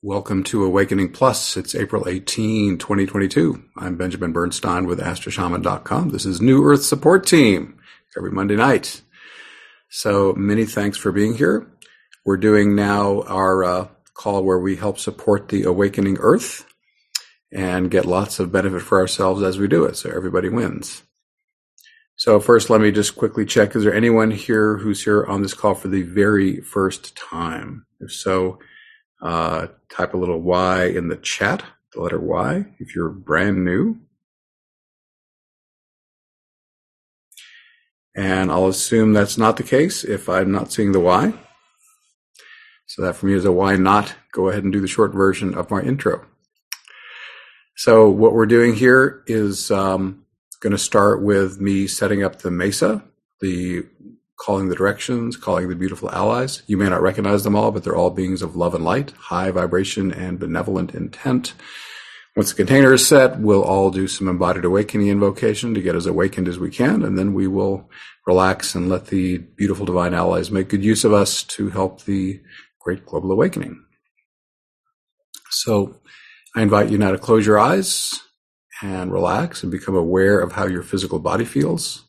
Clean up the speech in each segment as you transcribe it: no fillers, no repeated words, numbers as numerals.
Welcome to Awakening Plus. It's April 18, 2022. I'm Benjamin Bernstein with AstroShaman.com. This is New Earth Support Team every Monday night. So many thanks for being here. We're doing now our call where we help support the awakening Earth and get lots of benefit for ourselves as we do it, so everybody wins. So first, let me just quickly check, is there anyone here who's here on this call for the very first time? If so, type a little Y in the chat, the letter Y, if you're brand new. And I'll assume that's not the case if I'm not seeing the Y. So that for me is a why not. Go ahead and do the short version of my intro. So what we're doing here is going to start with me setting up the mesa, calling the directions, calling the beautiful allies. You may not recognize them all, but they're all beings of love and light, high vibration and benevolent intent. Once the container is set, we'll all do some embodied awakening invocation to get as awakened as we can, and then we will relax and let the beautiful divine allies make good use of us to help the great global awakening. So I invite you now to close your eyes and relax and become aware of how your physical body feels.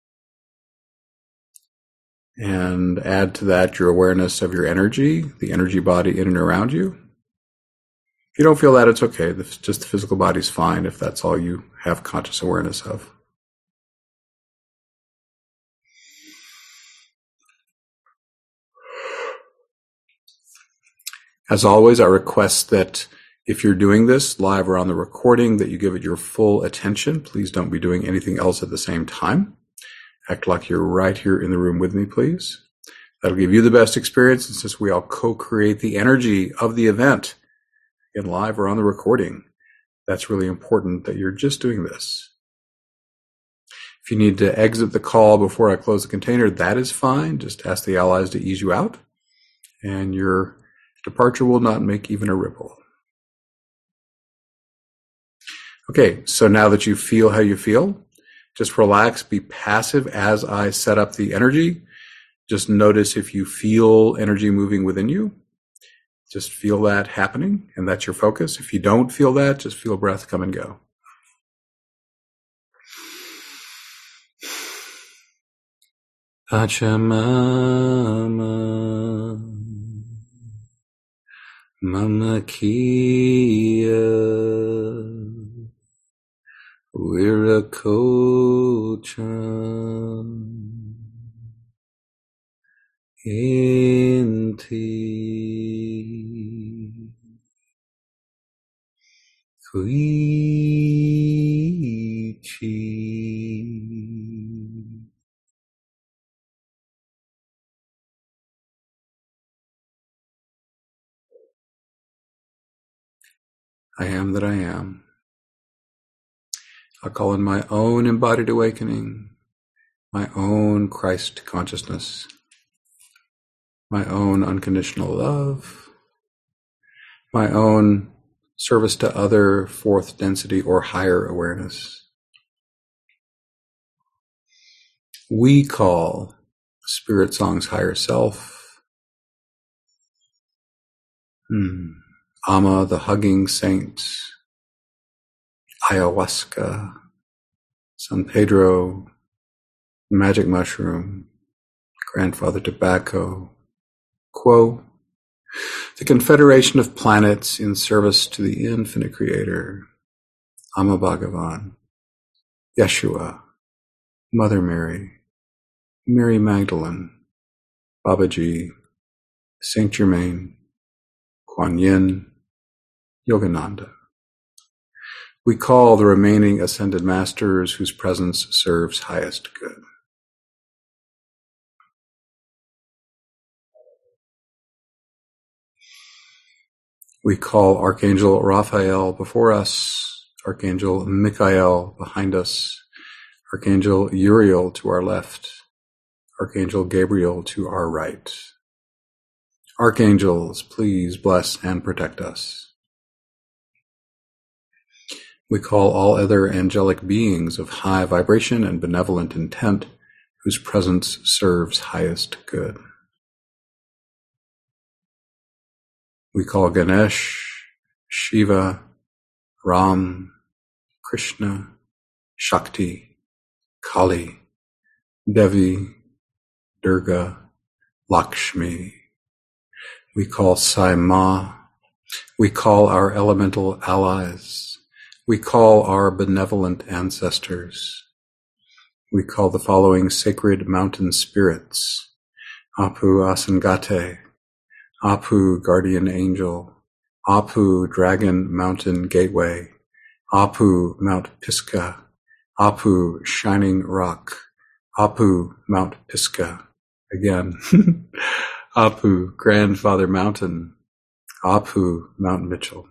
And add to that your awareness of your energy, the energy body in and around you. If you don't feel that, it's okay. Just the physical body's fine if that's all you have conscious awareness of. As always, I request that if you're doing this live or on the recording, that you give it your full attention. Please don't be doing anything else at the same time. Act like you're right here in the room with me, please. That'll give you the best experience, and since we all co-create the energy of the event in live or on the recording, that's really important that you're just doing this. If you need to exit the call before I close the container, that is fine. Just ask the allies to ease you out, and your departure will not make even a ripple. Okay, so now that you feel how you feel, just relax, be passive as I set up the energy. Just notice if you feel energy moving within you. Just feel that happening, and that's your focus. If you don't feel that, just feel breath come and go. Pachamama, Mama Kia, Viracocham, Inti, Kuichi. I am that I am. I'll call in my own embodied awakening, my own Christ consciousness, my own unconditional love, my own service to other fourth density or higher awareness. We call Spirit Song's higher self, Amma the hugging saint, ayahuasca, San Pedro, magic mushroom, grandfather tobacco, Quo, the confederation of planets in service to the infinite creator, Amma Bhagavan, Yeshua, Mother Mary, Mary Magdalene, Babaji, Saint Germain, Kuan Yin, Yogananda. We call the remaining ascended masters whose presence serves highest good. We call Archangel Raphael before us, Archangel Michael behind us, Archangel Uriel to our left, Archangel Gabriel to our right. Archangels, please bless and protect us. We call all other angelic beings of high vibration and benevolent intent whose presence serves highest good. We call Ganesh, Shiva, Ram, Krishna, Shakti, Kali, Devi, Durga, Lakshmi. We call Sai Ma. We call our elemental allies. We call our benevolent ancestors. We call the following sacred mountain spirits: Apu Asangate, Apu Guardian Angel, Apu Dragon Mountain Gateway, Apu Mount Pisgah, Apu Shining Rock, Apu Mount Pisgah, again, Apu Grandfather Mountain, Apu Mount Mitchell.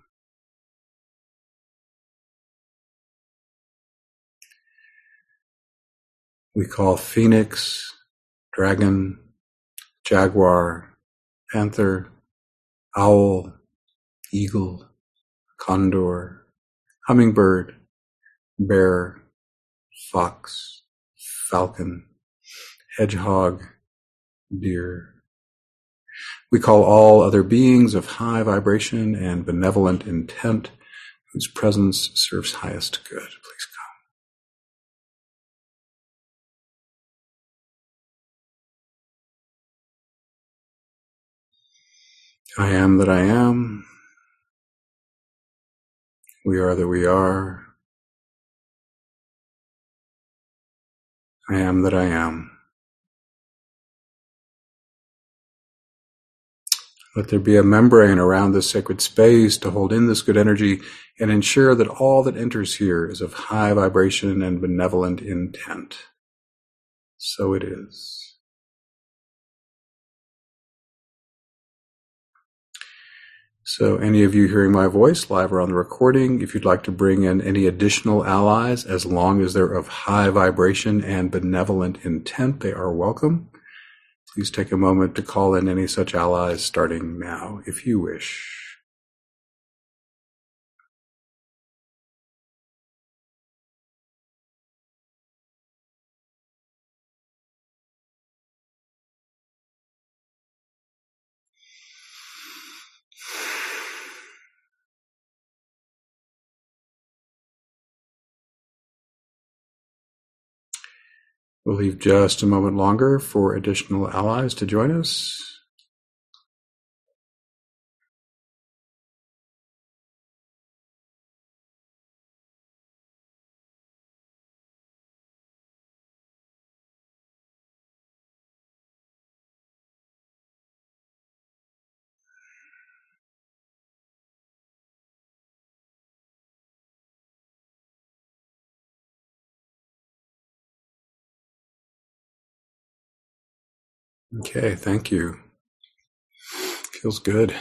We call Phoenix, Dragon, Jaguar, Panther, Owl, Eagle, Condor, Hummingbird, Bear, Fox, Falcon, Hedgehog, Deer. We call all other beings of high vibration and benevolent intent whose presence serves highest good. Please come. I am that I am. We are that we are. I am that I am. Let there be a membrane around this sacred space to hold in this good energy and ensure that all that enters here is of high vibration and benevolent intent. So it is. So any of you hearing my voice live or on the recording, if you'd like to bring in any additional allies, as long as they're of high vibration and benevolent intent, they are welcome. Please take a moment to call in any such allies starting now, if you wish. We'll leave just a moment longer for additional allies to join us. Okay, thank you. Feels good.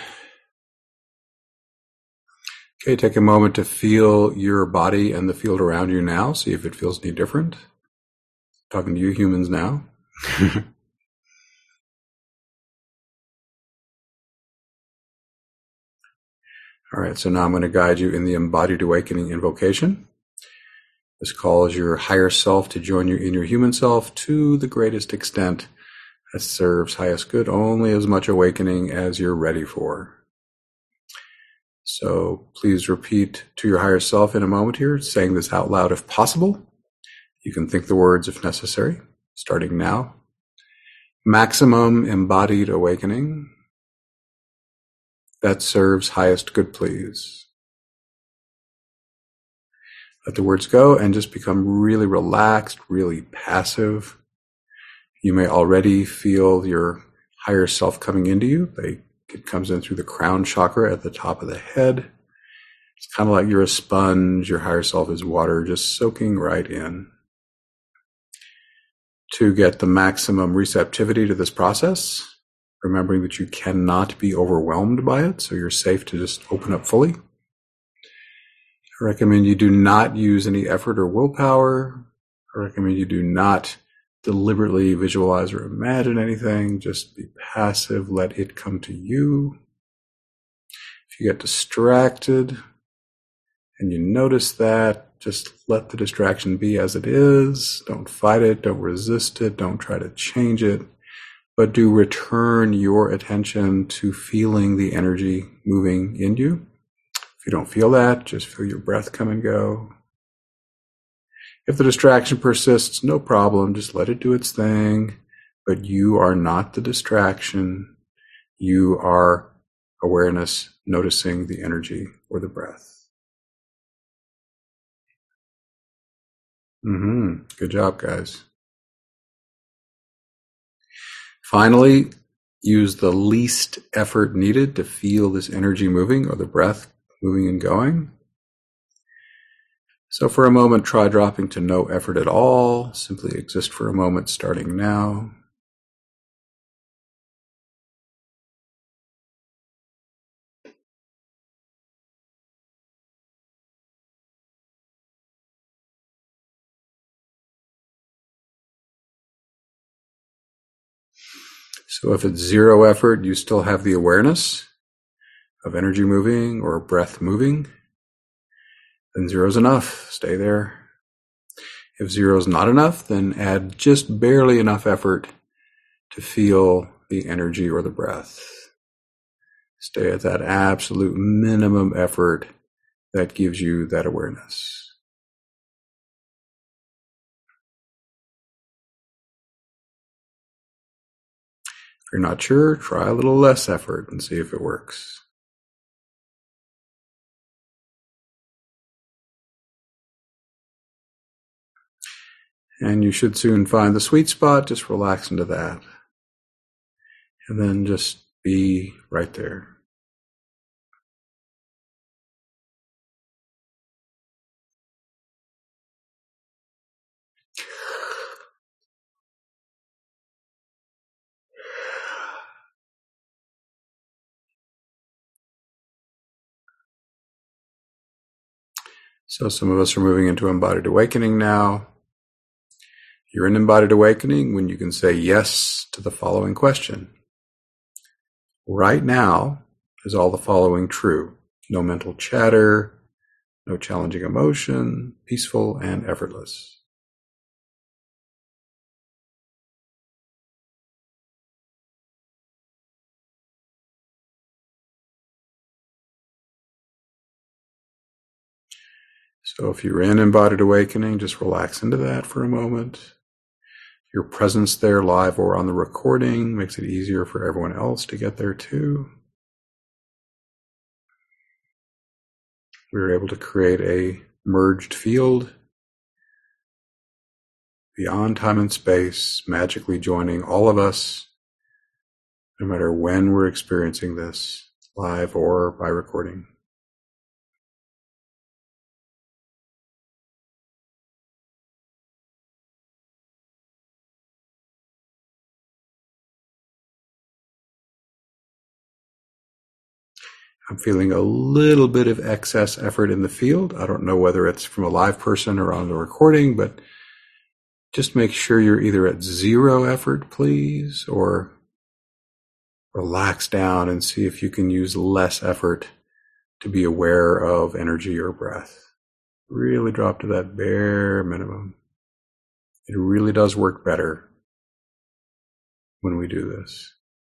Okay, take a moment to feel your body and the field around you now. See if it feels any different. Talking to you humans now. All right, so now I'm going to guide you in the embodied awakening invocation. This calls your higher self to join you in your human self to the greatest extent that serves highest good, only as much awakening as you're ready for. So please repeat to your higher self in a moment here, saying this out loud if possible. You can think the words if necessary, starting now. Maximum embodied awakening that serves highest good, please. Let the words go and just become really relaxed, really passive. You may already feel your higher self coming into you. It comes in through the crown chakra at the top of the head. It's kind of like you're a sponge. Your higher self is water, just soaking right in. To get the maximum receptivity to this process, remembering that you cannot be overwhelmed by it, so you're safe to just open up fully. I recommend you do not use any effort or willpower. I recommend you do not deliberately visualize or imagine anything. Just be passive. Let it come to you. If you get distracted and you notice that, just let the distraction be as it is. Don't fight it. Don't resist it. Don't try to change it. but do return your attention to feeling the energy moving in you. If you don't feel that, just feel your breath come and go. If the distraction persists, no problem, just let it do its thing, but you are not the distraction. You are awareness noticing the energy or the breath. Good job, guys. Finally, use the least effort needed to feel this energy moving or the breath moving and going. So for a moment, try dropping to no effort at all. Simply exist for a moment, starting now. So if it's zero effort, you still have the awareness of energy moving or breath moving, then zero is enough. Stay there. If zero is not enough, then add just barely enough effort to feel the energy or the breath. Stay at that absolute minimum effort that gives you that awareness. If you're not sure, try a little less effort and see if it works. And you should soon find the sweet spot. Just relax into that. And then just be right there. So some of us are moving into embodied awakening now. You're in embodied awakening when you can say yes to the following question. Right now, is all the following true? No mental chatter, no challenging emotion, peaceful and effortless. So if you're in embodied awakening, just relax into that for a moment. Your presence there, live or on the recording, makes it easier for everyone else to get there too. We were able to create a merged field beyond time and space, magically joining all of us, no matter when we're experiencing this, live or by recording. I'm feeling a little bit of excess effort in the field. I don't know whether it's from a live person or on the recording, but just make sure you're either at zero effort, please, or relax down and see if you can use less effort to be aware of energy or breath. Really drop to that bare minimum. It really does work better when we do this.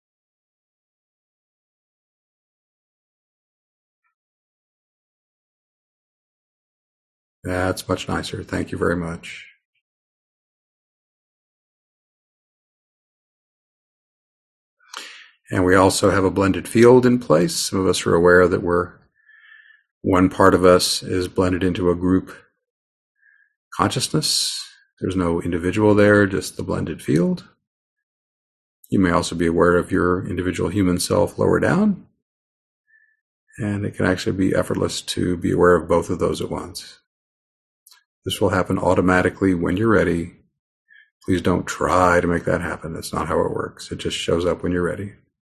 That's much nicer. Thank you very much. And we also have a blended field in place. Some of us are aware that one part of us is blended into a group consciousness. There's no individual there, just the blended field. You may also be aware of your individual human self lower down. And it can actually be effortless to be aware of both of those at once. This will happen automatically when you're ready. Please don't try to make that happen. That's not how it works. It just shows up when you're ready.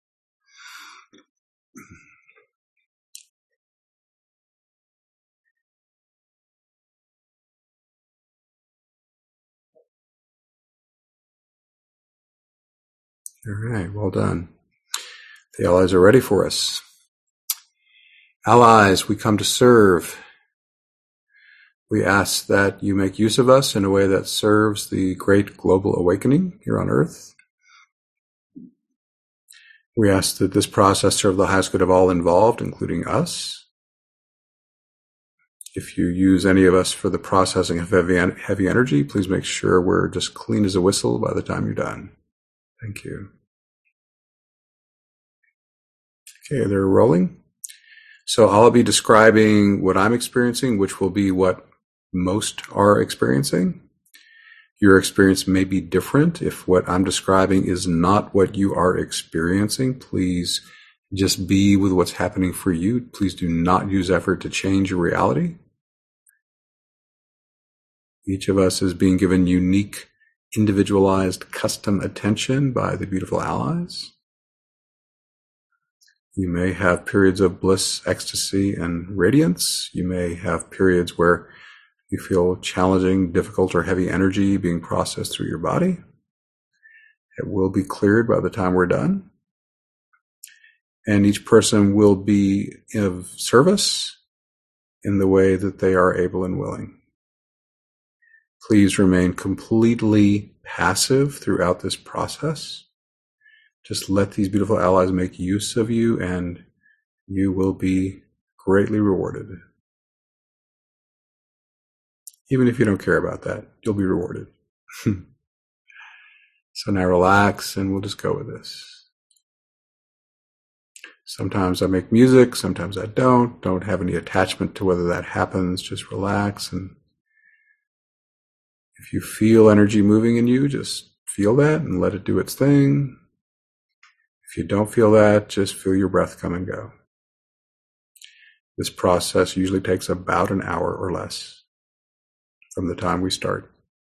All right, well done. The allies are ready for us. Allies, we come to serve. We ask that you make use of us in a way that serves the great global awakening here on Earth. We ask that this process serve the highest good of all involved, including us. If you use any of us for the processing of heavy energy, please make sure we're just clean as a whistle by the time you're done. Thank you. Okay, they're rolling. So I'll be describing what I'm experiencing, which will be what most are experiencing. Your experience may be different. If what I'm describing is not what you are experiencing, please just be with what's happening for you. Please do not use effort to change your reality. Each of us is being given unique, individualized, custom attention by the beautiful allies. You may have periods of bliss, ecstasy, and radiance. You may have periods where you feel challenging, difficult, or heavy energy being processed through your body. It will be cleared by the time we're done. And each person will be of service in the way that they are able and willing. Please remain completely passive throughout this process. Just let these beautiful allies make use of you, and you will be greatly rewarded. Even if you don't care about that, you'll be rewarded. So now relax, and we'll just go with this. Sometimes I make music, sometimes I don't. Don't have any attachment to whether that happens. Just relax, and if you feel energy moving in you, just feel that and let it do its thing. If you don't feel that, just feel your breath come and go. This process usually takes about an hour or less from the time we start.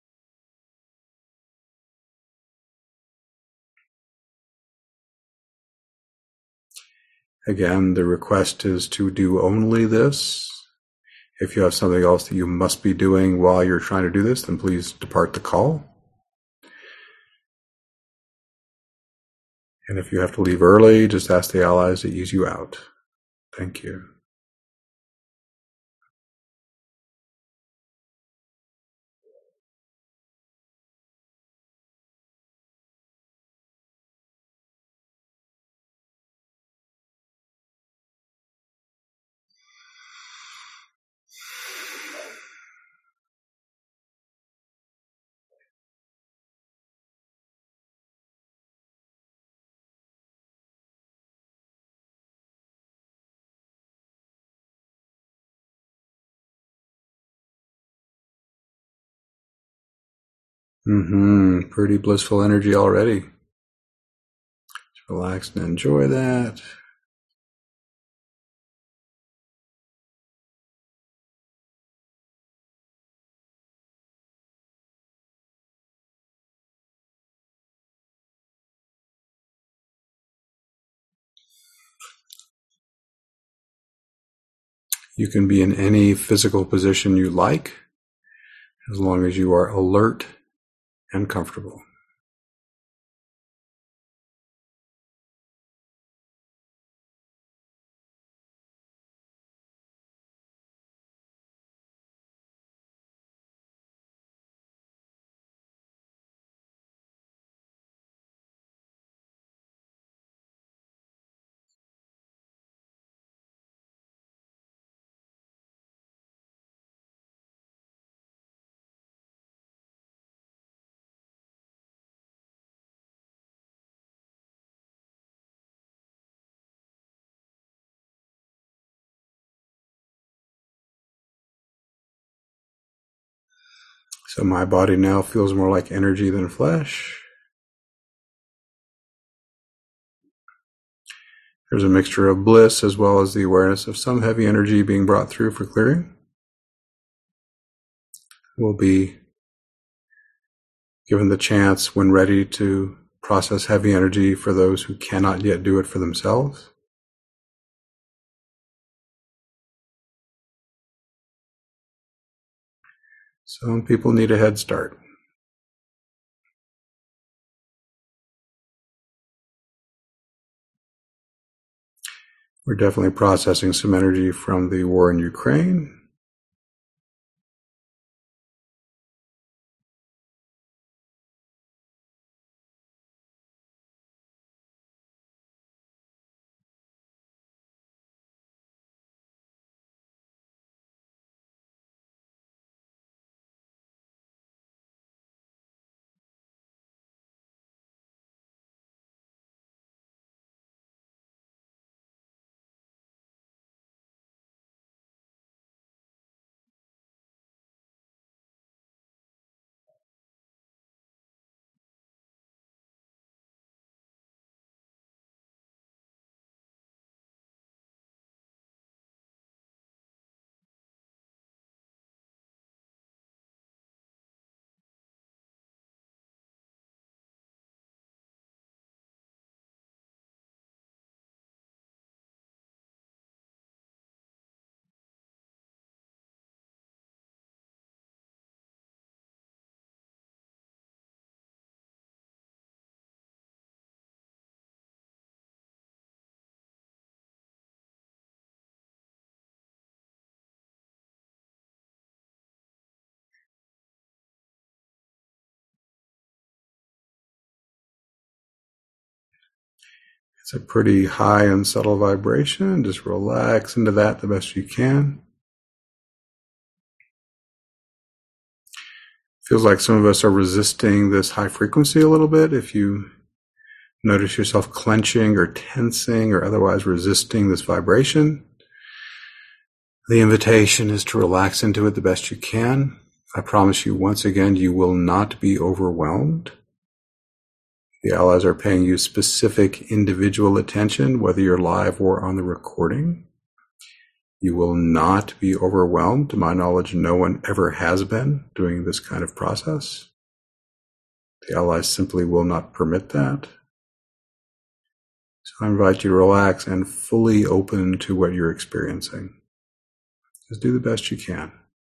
Again, the request is to do only this. If you have something else that you must be doing while you're trying to do this, then please depart the call. And if you have to leave early, just ask the allies to ease you out. Thank you. Pretty blissful energy already. Just relax and enjoy that. You can be in any physical position you like, as long as you are alert and comfortable. So my body now feels more like energy than flesh. There's a mixture of bliss as well as the awareness of some heavy energy being brought through for clearing. We'll be given the chance when ready to process heavy energy for those who cannot yet do it for themselves. Some people need a head start. We're definitely processing some energy from the war in Ukraine. It's a pretty high and subtle vibration. Just relax into that the best you can. Feels like some of us are resisting this high frequency a little bit. If you notice yourself clenching or tensing or otherwise resisting this vibration, the invitation is to relax into it the best you can. I promise you, once again, you will not be overwhelmed. The allies are paying you specific individual attention, whether you're live or on the recording. You will not be overwhelmed. To my knowledge, no one ever has been doing this kind of process. The allies simply will not permit that. So I invite you to relax and fully open to what you're experiencing. Just do the best you can.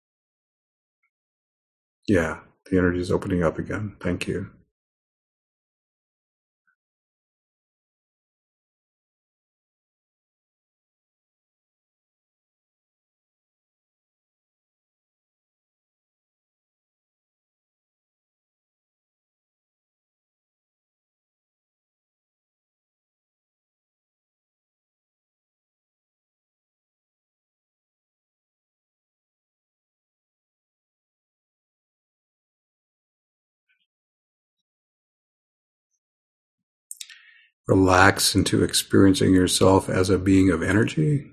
Yeah, the energy is opening up again. Thank you. Relax into experiencing yourself as a being of energy.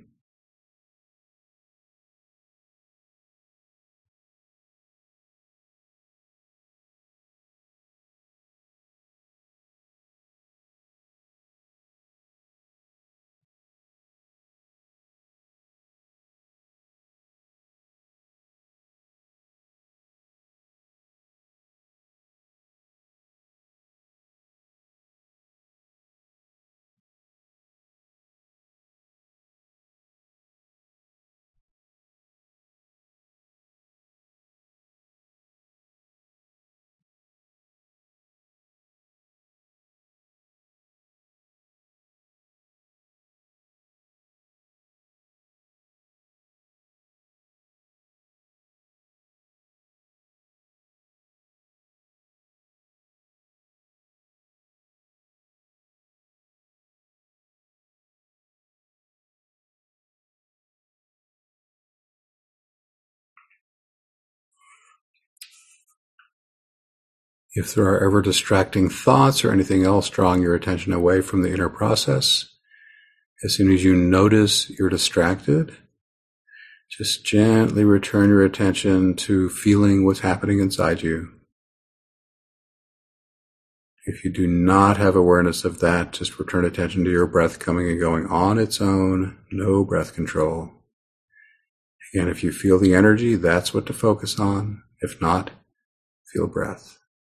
If there are ever distracting thoughts or anything else drawing your attention away from the inner process, as soon as you notice you're distracted, just gently return your attention to feeling what's happening inside you. If you do not have awareness of that, just return attention to your breath coming and going on its own, no breath control. Again, if you feel the energy, that's what to focus on. If not, feel breath.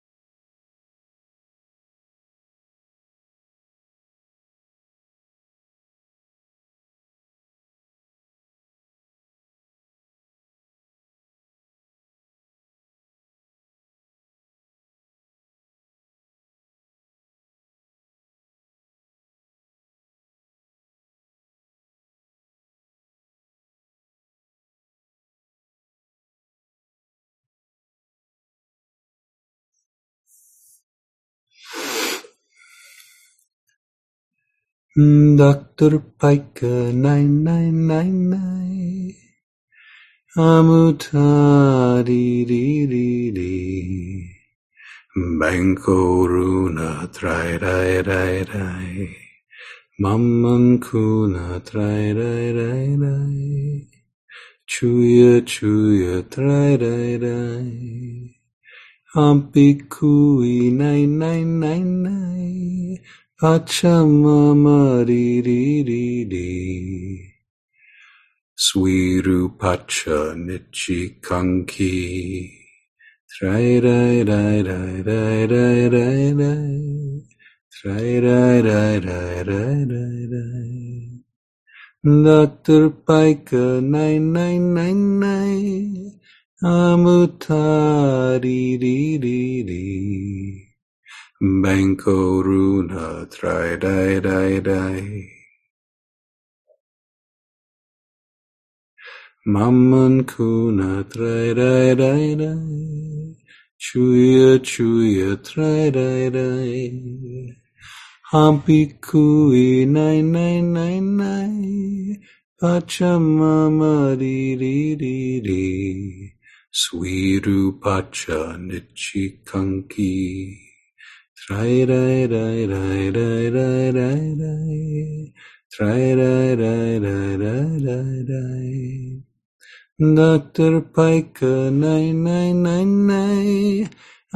Dr. Piker 9999 Amutari di di di Bankoruna trai dai dai dai Mamman kuna trai dai dai dai Chuya chuya trai dai dai Ampikui 9999 Pachamama di di di di Swiru pacha nichi kanki Trai dai dai dai dai dai dai dai Trai dai dai dai dai dai dai Dr. Piker 9999 Amutari di di di Bankoruna trai dai dai dai Mamman kuna trai dai dai dai Chuya chuya trai dai dai Hampi kui nai nai nai nai, pachamama di di di di, swiru pacha nichi kanki. Trai dai dai dai dai dai dai dai, trai dai dai dai dai dai dai. Dr. Paika nai nai nai nai,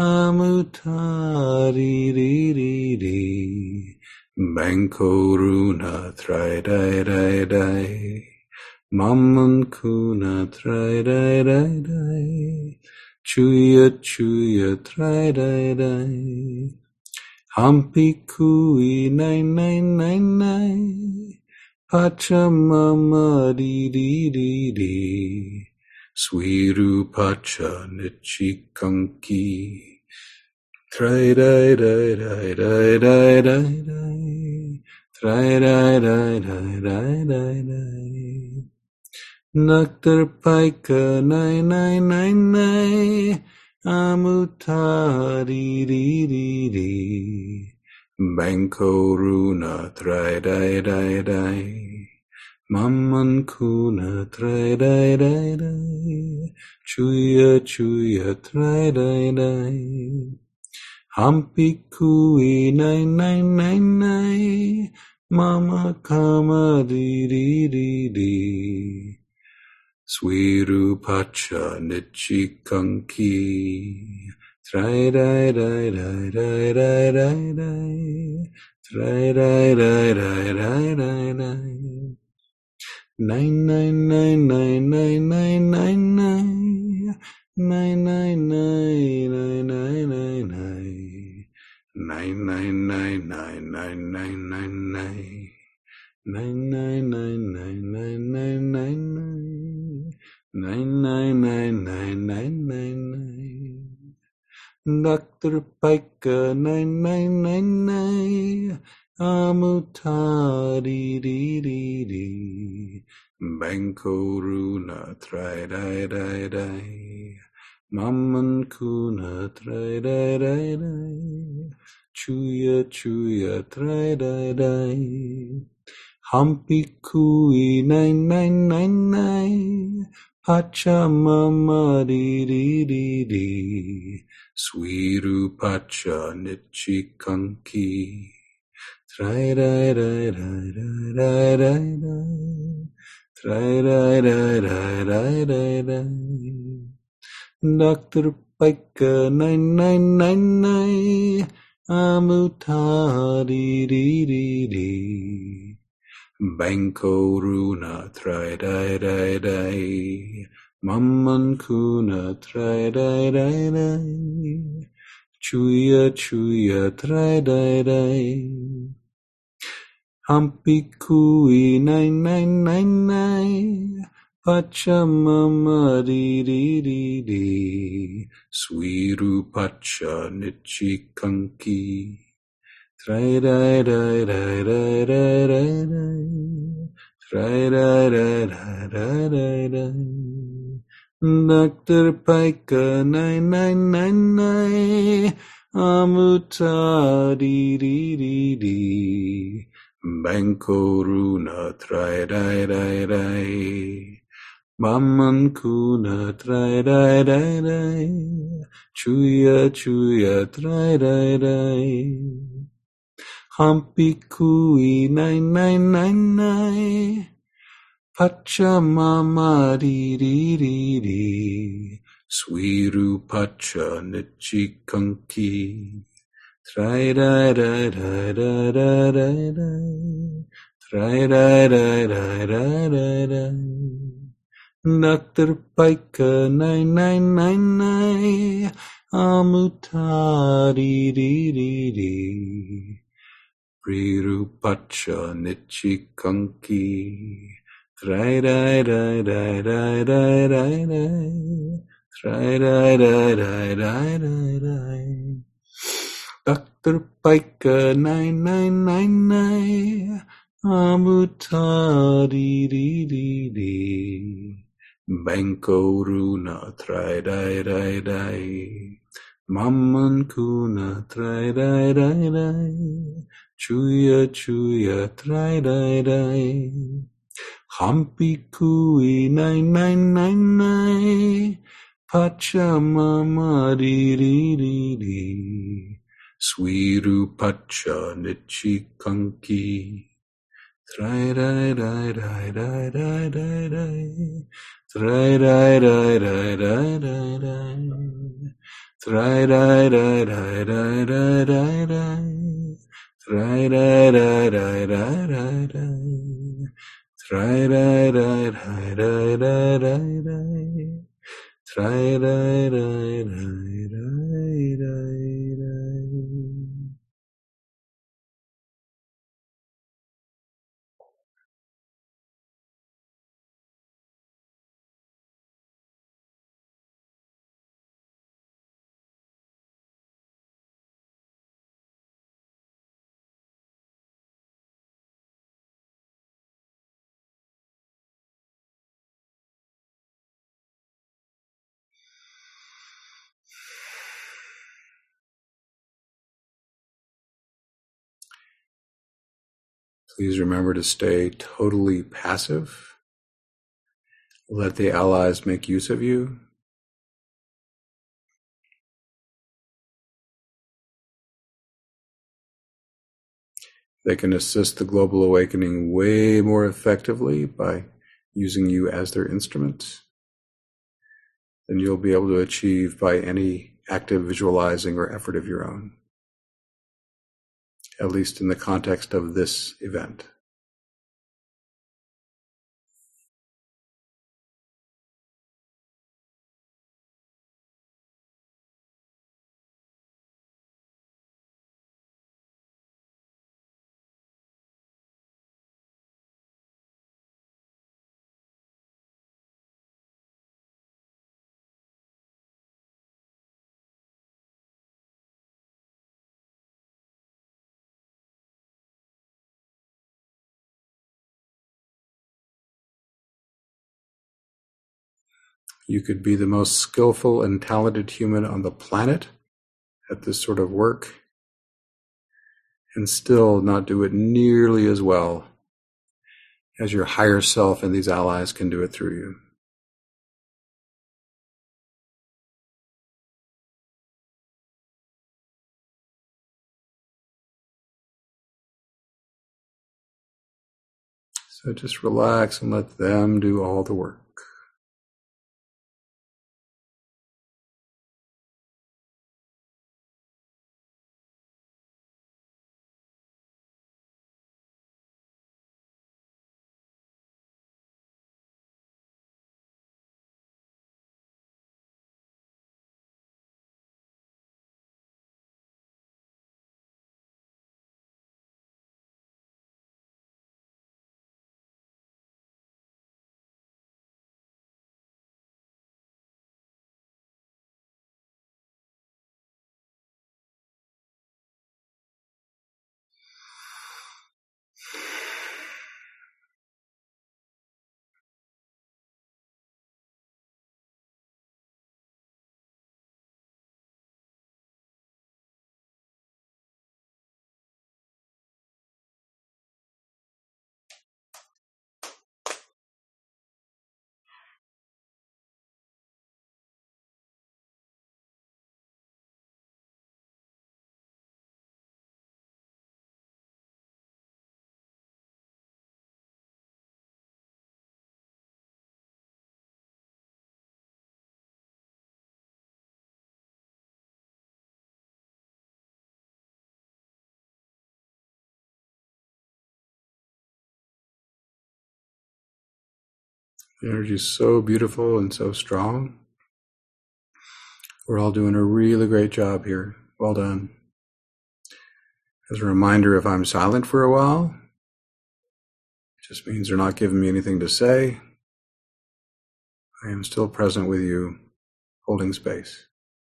amutari di di di, Banko runa trai dai dai dai, Mamman kuna trai dai dai dai, Chuya chuya trai dai dai, Hampi kui nai nai nai nai, Pachamama di di di di, Swiru pacha nichi kanki. Trai dai dai dai dai dai dai dai, trai dai dai dai dai dai dai. Nectar paika nai nai nai nai, amutari di di di, Banko runa trai dai dai dai, Mamman kuna trai dai dai dai, Chuya chuya trai dai dai, Hampi kui nai nai nai nai, Mama kama di di di di, Swiru pacha nichi kanki. Trai dai dai dai dai dai dai dai, trai dai dai dai dai dai dai. Nine nine nine nine nine nine nine nine, nine nine nine nine nine nine nine, nine nine nine nine nine nine nine nine. Nine nine nine nine nine nine nine nine, nine nine nine nine nine nine nine. Dr. Paika nine nine nine nine, amutari di di di, Banko runa trai dai dai dai, Mamman kuna trai dai dai dai, Chuya chuya trai dai dai, Hampi kui nine nine nine nine, Pachamama di di di di, Swiru pacha nichi kanki. Trai dai dai dai dai dai dai dai, trai dai dai dai dai dai dai. Dr. Paika nine nine nine nine, amutari di di di, Banko runa trai dai dai dai, Mamman kuna trai dai dai dai, Chuya chuya trai dai dai, Hampi kui nine nine nine nine, Pachamama di di di di, Swiru pacha nichi kanki. Trai dai dai dai dai dai dai dai, trai dai dai dai dai dai dai. Dr. Paika nine nine nine nine, amutari di di di, Banko runa trai dai dai dai, Mamman kuna trai dai dai dai, Chuya chuya trai dai dai. Hampi kui nine nine nine nine, Pachamama di di di di, Swiru pacha nichi kanki. Trai dai dai dai dai dai dai dai, trai dai dai dai dai dai dai. Dr. Paika nine nine nine nine, amutari di di di, Swiru pacha nichi kanki. Trai dai dai dai dai dai dai dai, trai dai dai dai dai dai dai. Dr. Paika nine nine nine nine, amutari di di di, Banko runa trai dai dai dai, Mamman kuna trai dai dai dai, Chuya chuya try die die. Humpy cooey nine nine nine nine. Pachamama dee dee dee dee. Sweeru pacha nichi kunky. Try die die die die die die die. Try die die die die die die. Try die die die die die die die. Try die die die die die die. Try die die die die die die die. Try die die die die die die. Please remember to stay totally passive. Let the allies make use of you. They can assist the global awakening way more effectively by using you as their instrument than you'll be able to achieve by any active visualizing or effort of your own, at least in the context of this event. You could be the most skillful and talented human on the planet at this sort of work and still not do it nearly as well as your higher self and these allies can do it through you. So just relax and let them do all the work. The energy is so beautiful and so strong. We're all doing a really great job here. Well done. As a reminder, if I'm silent for a while, it just means they're not giving me anything to say. I am still present with you, holding space.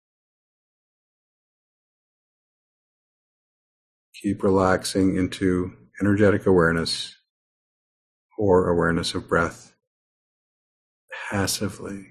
Keep relaxing into energetic awareness or awareness of breath passively.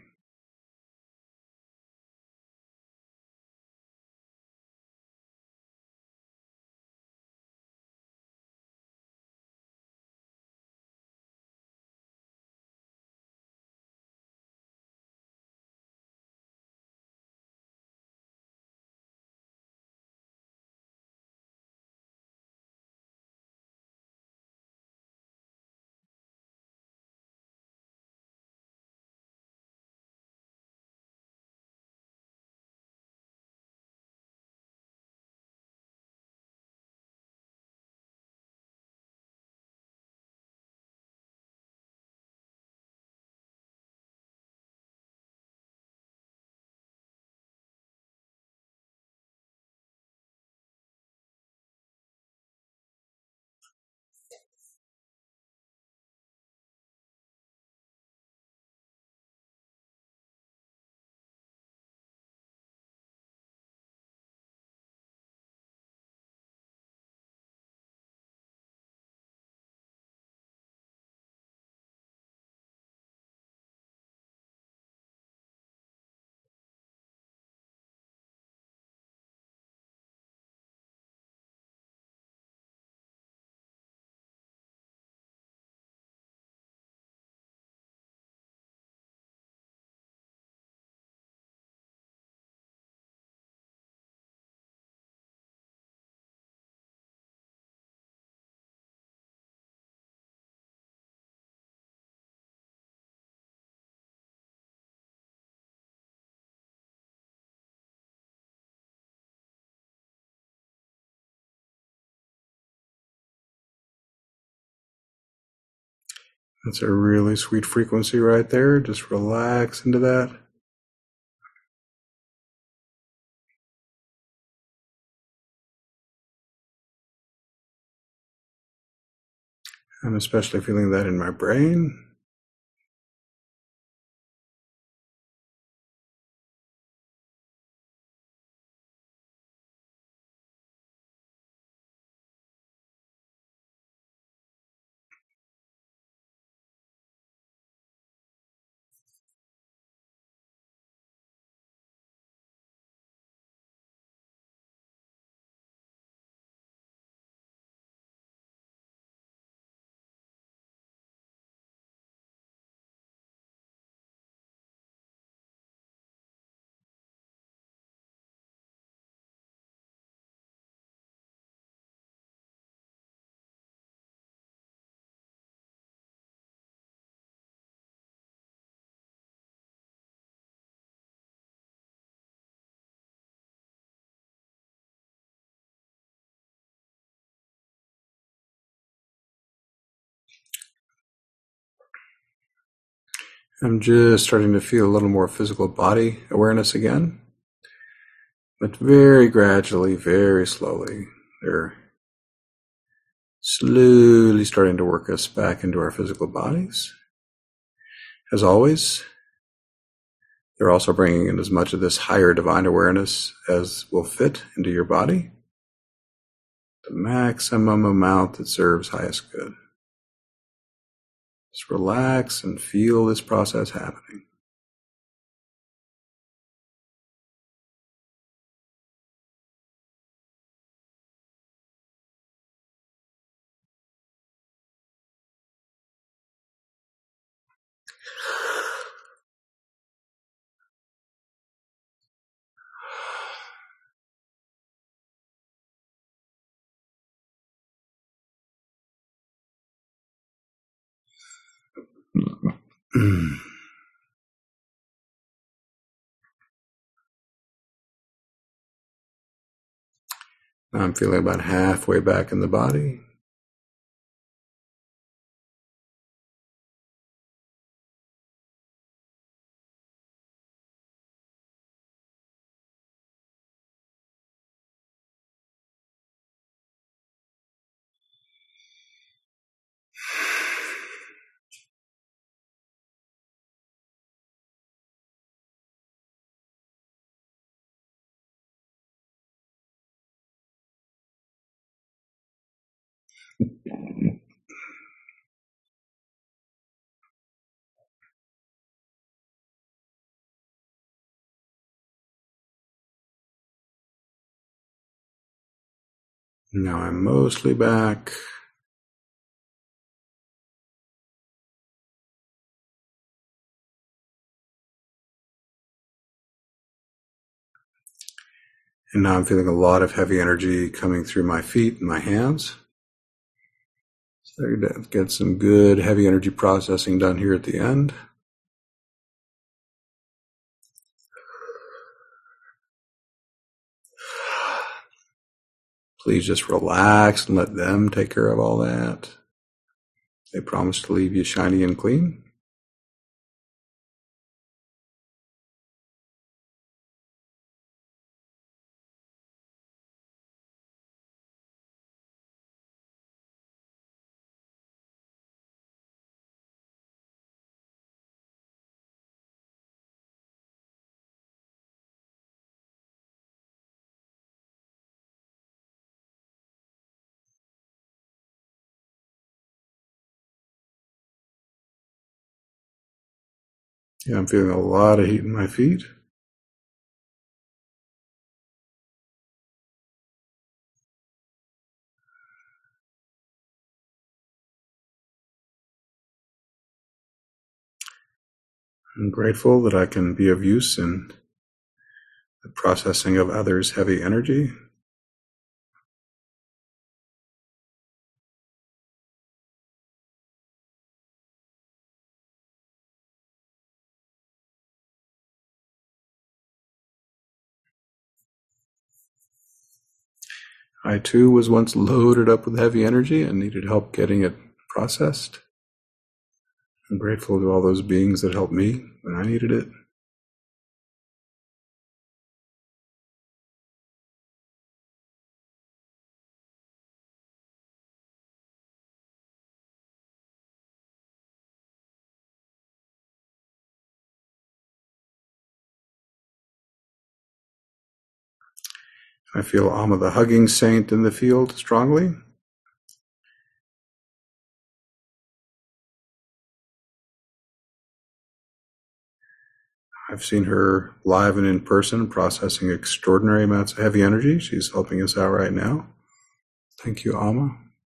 That's a really sweet frequency right there. Just relax into that. I'm especially feeling that in my brain. I'm just starting to feel a little more physical body awareness again, but very gradually, very slowly. They're slowly starting to work us back into our physical bodies. As always, they're also bringing in as much of this higher divine awareness as will fit into your body, the maximum amount that serves highest good. Just relax and feel this process happening. I'm feeling about halfway back in the body. Now I'm mostly back. And now I'm feeling a lot of heavy energy coming through my feet and my hands. So get some good heavy energy processing done here at the end. Please just relax and let them take care of all that. They promise to leave you shiny and clean. Yeah, I'm feeling a lot of heat in my feet. I'm grateful that I can be of use in the processing of others' heavy energy. I too was once loaded up with heavy energy and needed help getting it processed. I'm grateful to all those beings that helped me when I needed it. I feel Amma the hugging saint in the field strongly. I've seen her live and in person processing extraordinary amounts of heavy energy. She's helping us out right now. Thank you, Amma.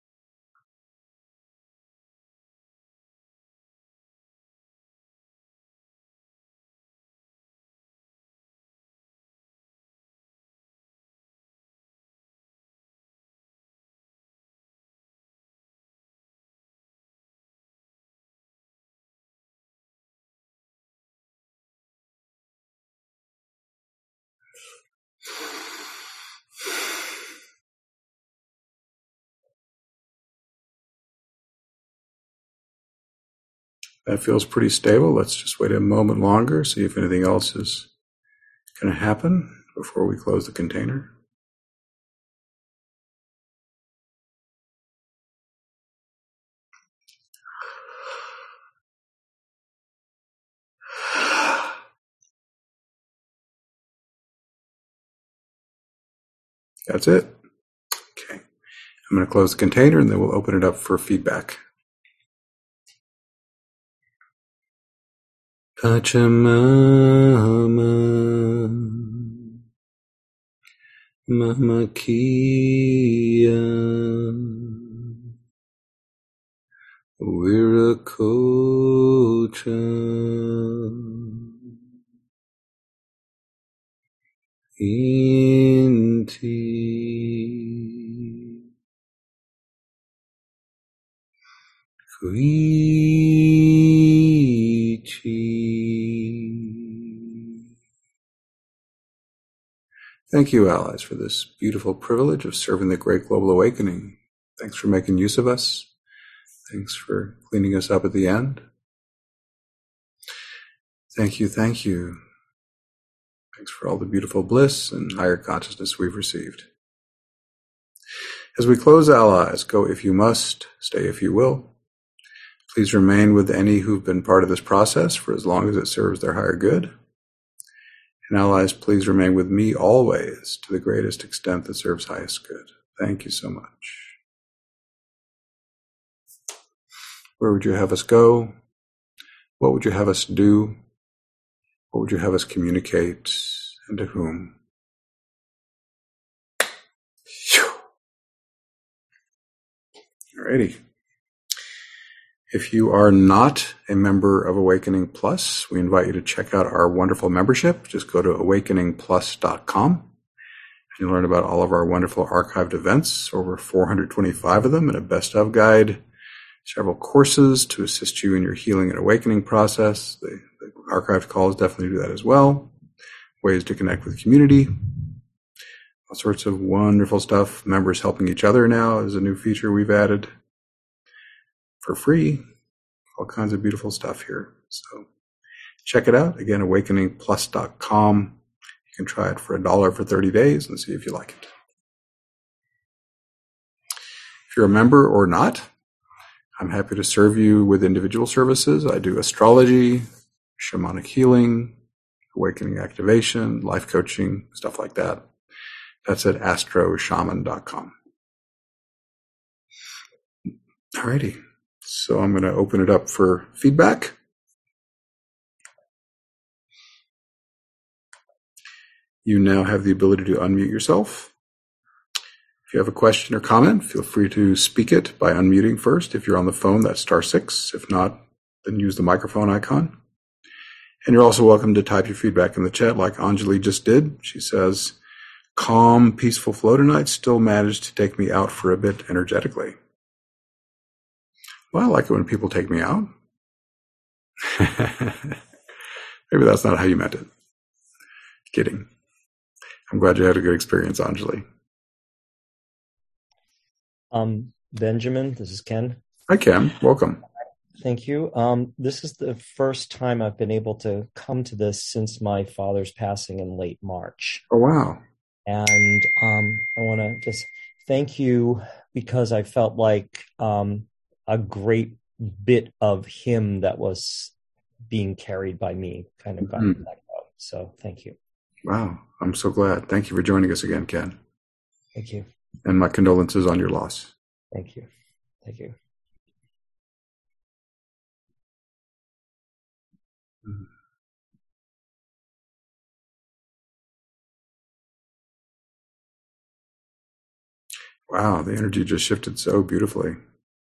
That feels pretty stable. Let's just wait a moment longer, see if anything else is going to happen before we close the container. That's it. Okay. I'm going to close the container and then we'll open it up for feedback. Pachamama, Mama Kia, Viracocha, Inti, Kuichi. Thank you, allies, for this beautiful privilege of serving the Great Global Awakening. Thanks for making use of us. Thanks for cleaning us up at the end. Thank you, thank you. Thanks for all the beautiful bliss and higher consciousness we've received. As we close, allies, go if you must, stay if you will. Please remain with any who've been part of this process for as long as it serves their higher good. And allies, please remain with me always to the greatest extent that serves highest good. Thank you so much. Where would you have us go? What would you have us do? What would you have us communicate, and to whom? Alrighty. If you are not a member of Awakening Plus, we invite you to check out our wonderful membership. Just go to awakeningplus.com. You learn about all of our wonderful archived events, over 425 of them, and a best of guide, several courses to assist you in your healing and awakening process. The archived calls definitely do that as well. Ways to connect with the community. All sorts of wonderful stuff. Members helping each other now is a new feature we've added for free. All kinds of beautiful stuff here. So check it out. Again, awakeningplus.com. You can try it for $1 for 30 days and see if you like it. If you're a member or not, I'm happy to serve you with individual services. I do astrology, shamanic healing, awakening activation, life coaching, stuff like that. That's at astroshaman.com. Alrighty. So I'm going to open it up for feedback. You now have the ability to unmute yourself. If you have a question or comment, feel free to speak it by unmuting first. If you're on the phone, that's *6. If not, then use the microphone icon. And you're also welcome to type your feedback in the chat like Anjali just did. She says, calm, peaceful flow tonight still managed to take me out for a bit energetically. Well, I like it when people take me out. Maybe that's not how you meant it. Kidding. I'm glad you had a good experience, Anjali. Benjamin, this is Ken. Hi, Ken. Welcome. Thank you. This is the first time I've been able to come to this since my father's passing in late March. Oh, wow. And I want to just thank you because I felt like a great bit of him that was being carried by me kind of got let go. So thank you. Wow. I'm so glad. Thank you for joining us again, Ken. Thank you. And my condolences on your loss. Thank you. Thank you. Wow. The energy just shifted so beautifully.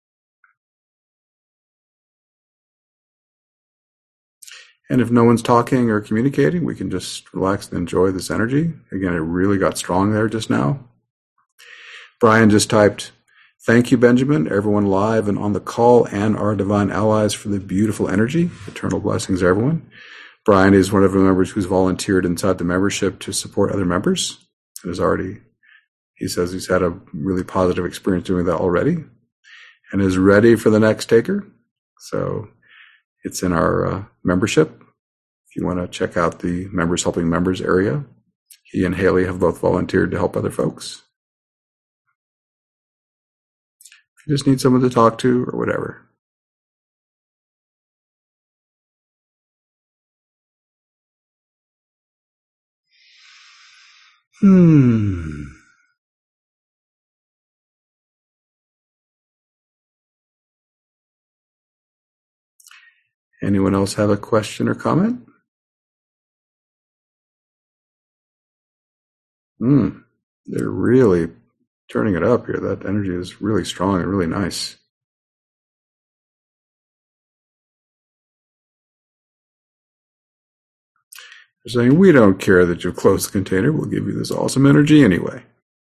And if no one's talking or communicating, we can just relax and enjoy this energy. Again, it really got strong there just now. Brian just typed, "Thank you, Benjamin, everyone live and on the call, and our divine allies for the beautiful energy. Eternal blessings, everyone." Brian is one of the members who's volunteered inside the membership to support other members. He says he's had a really positive experience doing that already and is ready for the next taker. So it's in our membership. If you want to check out the Members Helping Members area, he and Haley have both volunteered to help other folks. If you just need someone to talk to or whatever. Anyone else have a question or comment? They're really turning it up here. That energy is really strong and really nice. They're saying, "We don't care that you've closed the container. We'll give you this awesome energy anyway."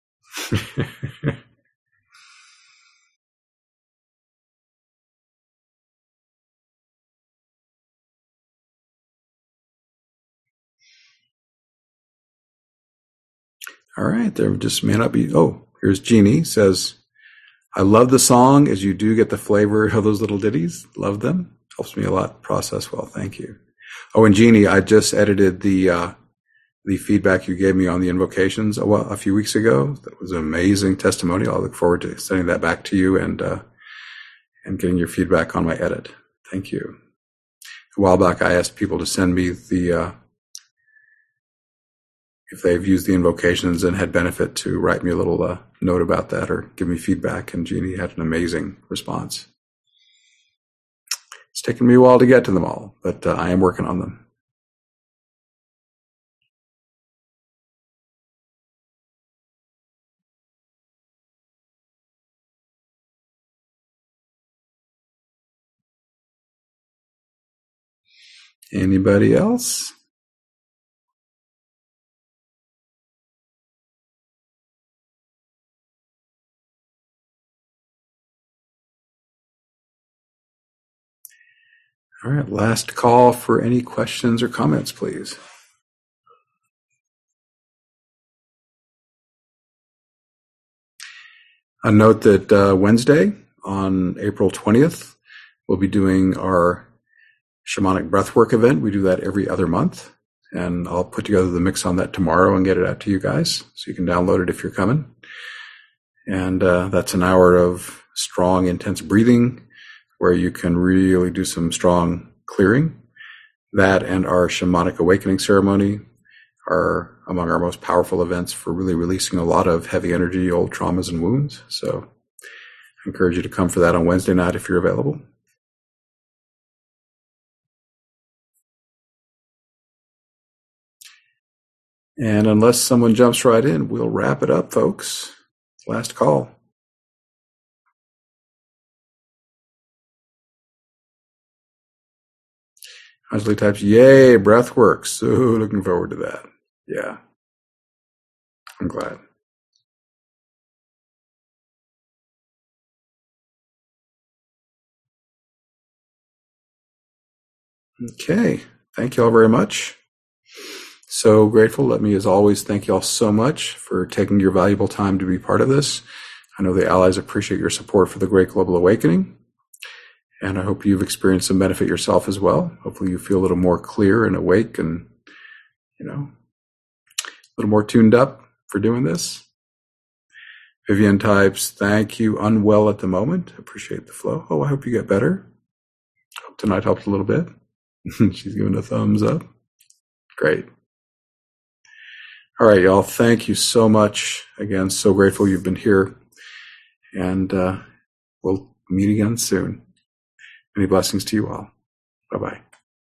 All right, there just may not be. Oh, here's Jeannie says, "I love the song as you do get the flavor of those little ditties. Love them. Helps me a lot process well. Thank you." Oh, and Jeannie, I just edited the feedback you gave me on the invocations a few weeks ago. That was an amazing testimony. I'll look forward to sending that back to you and getting your feedback on my edit. Thank you. A while back, I asked people to send me if they've used the invocations and had benefit, to write me a little note about that or give me feedback. And Jeannie had an amazing response. It's taken me a while to get to them all, but I am working on them. Anybody else? All right, last call for any questions or comments, please. A note that Wednesday, on April 20th, we'll be doing our shamanic breathwork event. We do that every other month, and I'll put together the mix on that tomorrow and get it out to you guys so you can download it if you're coming. And that's an hour of strong, intense breathing where you can really do some strong clearing. That and our shamanic awakening ceremony are among our most powerful events for really releasing a lot of heavy energy, old traumas and wounds. So I encourage you to come for that on Wednesday night if you're available. And unless someone jumps right in, we'll wrap it up, folks. Last call. Anjali types, "Yay, breathwork. So looking forward to that." Yeah. I'm glad. Okay. Thank you all very much. So grateful. Let me, as always, thank you all so much for taking your valuable time to be part of this. I know the allies appreciate your support for the Great Global Awakening. And I hope you've experienced some benefit yourself as well. Hopefully you feel a little more clear and awake and, a little more tuned up for doing this. Vivian types, thank you, unwell at the moment. Appreciate the flow. Oh, I hope you get better. Hope tonight helped a little bit. She's giving a thumbs up. Great. All right, y'all. Thank you so much. Again, so grateful you've been here. And we'll meet again soon. Many blessings to you all. Bye-bye.